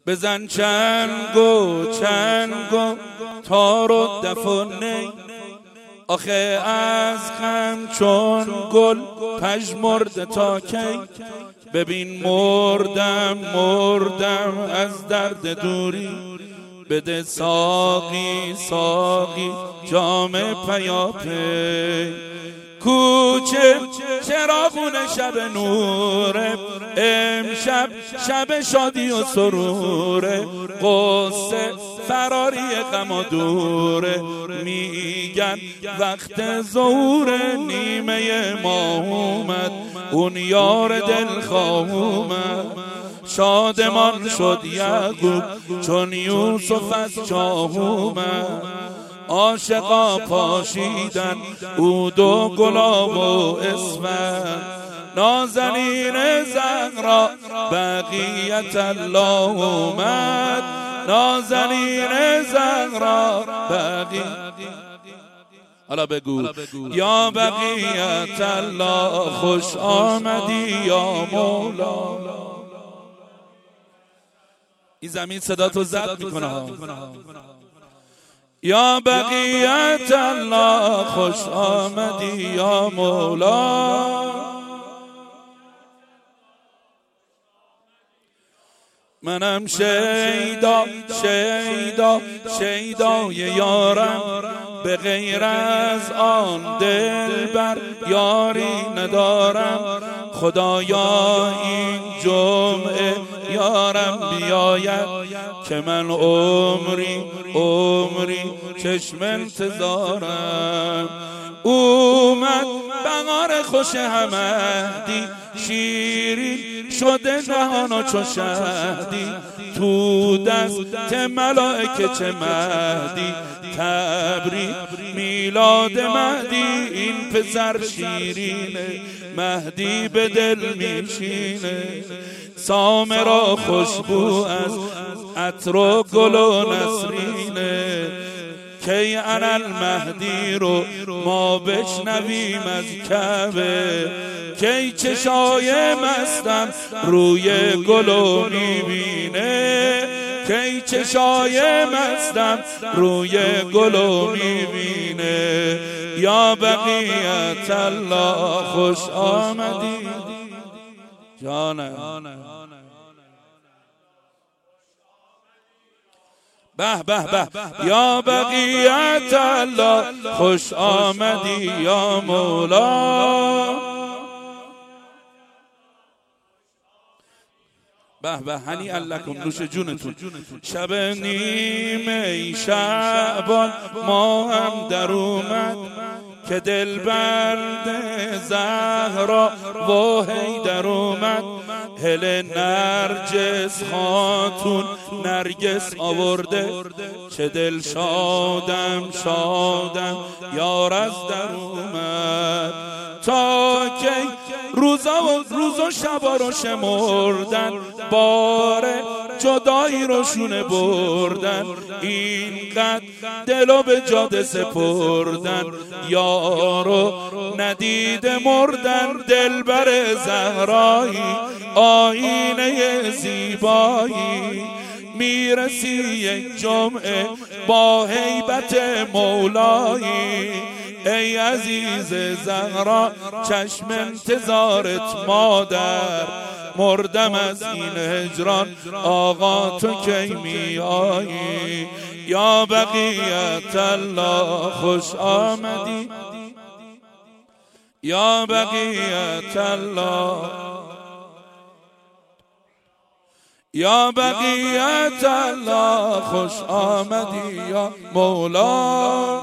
بزن چنگو چنگو تار و دفنی، آخه از غم چون گل پژمرده تا کی. ببین مردم مردم از درد دوری، بده ساقی ساقی جام پیاپی. کوچه چراغون شب نوره، امشب شب شادی و سروره. قصه فراری غم و دوره، میگن وقت ظهور نیمه ماه اومد، اون یار دلخواه اومد. شادمان شد یعقوب چون یوسف از چاه اومد. عاشقا پاشیدن عود و گلاب و اسفند، نازنین زهرا بقیت الله اومد. نازنین زهرا بقیت، حالا بگو یا بقیت الله خوش آمدی یا مولا. این زمین صدا تو زد میکنه. یا بقیت الله خوش آمدی یا مولا. منم شیدا شیدا شیدای یارم، به غیر از آن دلبر یاری ندارم. خدایا این جمعه یارم بیاید، که من عمری عمری چشم انتظارم. اومد بهار خوش همدی، شیرین شده نهانا چو شهدی. تو دست ملائکه چه مهدی، تبریک میلاد مهدی. این پسر شیرینه مهدی به دل میشینه. سامرا خوشبو از عطر و گل و نسرینه. کی انا المهدی رو ما بشنویم از کعبه، کی چشای مستم روی گلو میبینه. کی چشای مستم روی گلو میبینه. یا بقیت الله خوش آمدی جانم. به به به یا بقیت الله خوش آمدی یا مولا. به به هنیئا لکم، نوش جونتون. شب نیمه شعبان ما هم در اومد، که دل برد زهرا و حیدر اومد. هل نرجس خاتون نرگس آورده، چه دل شادم شادم یار از در اومد. تا کی روز و شبا رو شمردن، باره جدایی رو شونه بردن. اینقدر دلو به جاده سپردن، یارو ندیده مردن. دلبر زهرایی آینه زیبایی، میرسی یک جمعه با هیبت مولایی. ای عزیز زهرا چشم انتظارت مادر، مردم از این هجران آقا تو کی می آیی. یا بقیت الله خوش آمدی یا بقیت الله. یا بقیت الله خوش آمدی یا مولا.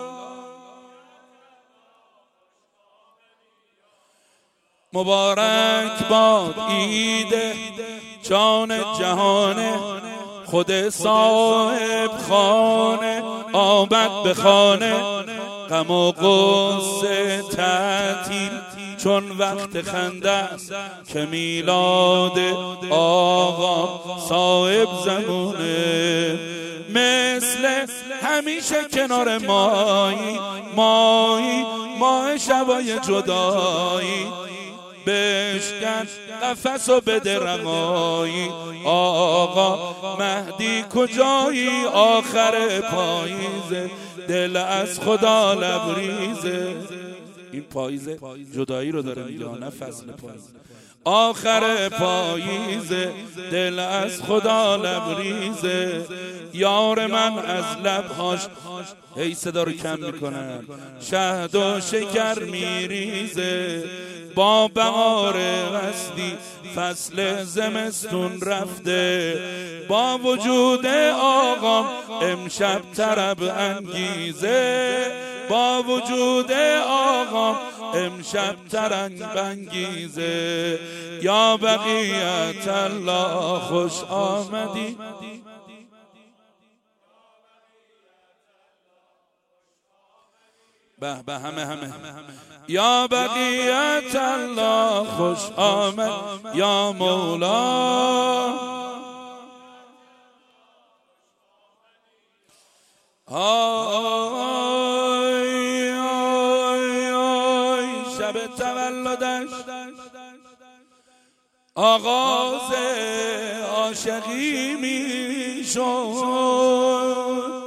مبارک باد عید جان جهانه، خود صاحب خانه آمد به خانه. غم و غصه تعطیل چون وقت خنده است، که میلاد آقا صاحب زمونه. مثل همیشه کنار مایی ماه شبای جدایی، بشکن قفس و بده رهایی. آقا مهدی کجایی؟ آخر پاییزه، دل از خدا لبریزه. این پاییزه جدایی رو داره میگه، نه فصل پاییز. آخر پاییزه، دل از خدا لبریزه. یار من از لبهاش هی صدا رو کم میکنن، شهد و شکر میریزه. با بهار وصلی فصل زمستون رفته، با وجود آقام امشب طرب انگیزه. با وجود آقام امشب طرب انگیزه. یا بقیت الله خوش آمدی. به به همه یا بقیت الله خوش آمد یا مولا. آی آی آی شب تولدش آغاز عاشقی می شد.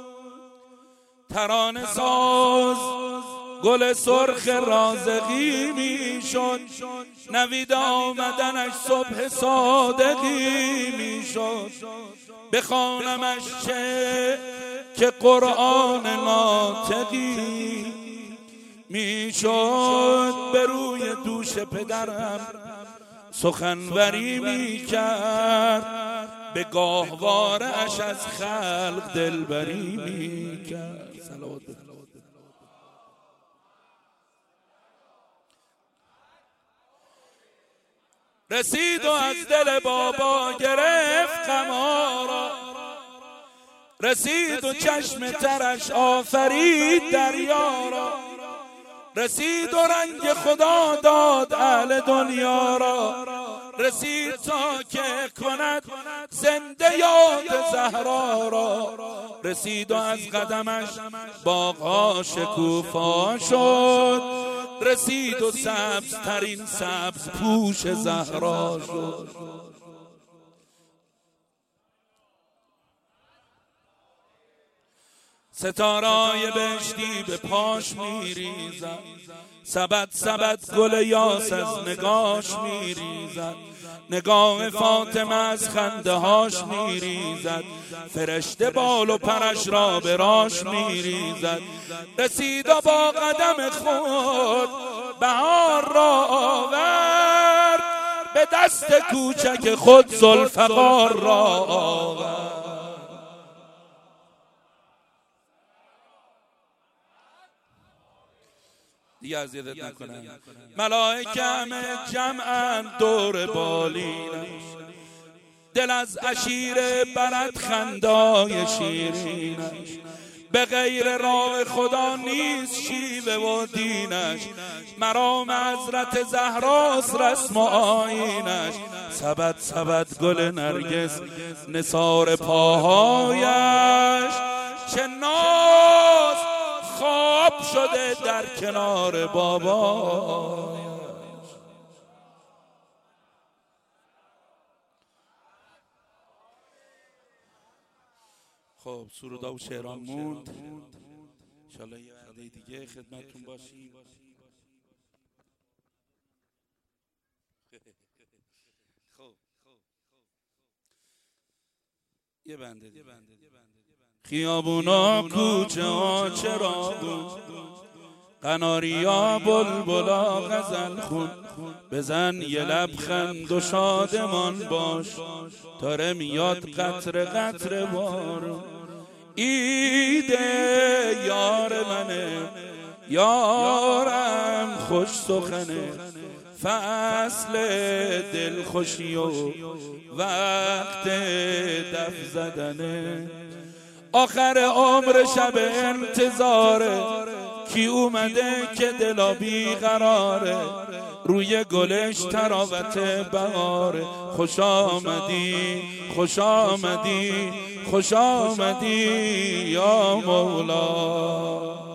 ترانه ساز گل سرخ رازقی می شد. نوید آمدنش صبح صادقی می شد. بخوانمش چه که قرآن ناطقی می شد. به روی دوش پدرم سخنوری می کرد، به گاهواره اش از خلق دلبری می کرد. رسید و از دل بابا گرفت غما را، رسید و چشم ترش آفرید دریا را. رسید و رنگ خدا داد اهل دنیا را. رسید تا که کند زنده یاد زهرا را. رسید و از قدمش باغ‌ها شکوفا شد. رسید و سبز ترین سبز پوش زهرا شد. ستارای بهشتی به پاش میریزد، سبد سبد گل یاس از نگاش میریزد. نگاه فاطمه از خنده هاش میریزد، فرشته بال و پرش را به راش میریزد. رسید و با قدم خود بهار را آورد، به دست کوچک خود ذوالفقار را آورد. دیگه اذیتت نکنم. ملائکه همه جمعن دور بالینش، دل از عشیر برد خندای شیرینش. به غیر راه خدا نیست شیوه و دینش، مرام حضرت زهراست رسم و آیینش. سبد سبد گل نرگس نثار پاهایش، چه ناز خواب شده در کنار بابایش. خب سرودا و شعران موند، انشالله یه وعده دیگه خدمتتون باشیم. خب یه بنده دیگه. خیابونا کوچه ها چراغون، قناریا بلبلا غزل خون. بزن یه لبخند و شادمان باش، داره میاد قطره قطره بارون. ایده یار منه یارم خوش سخنه، فصل دلخوشی و وقت دف زدنه. آخر عمر شب انتظاره، کی اومده که دلا بیقراره، روی گلش تراوت بهاره. خوش آمدی خوش آمدی خوش آمدی یا مولا.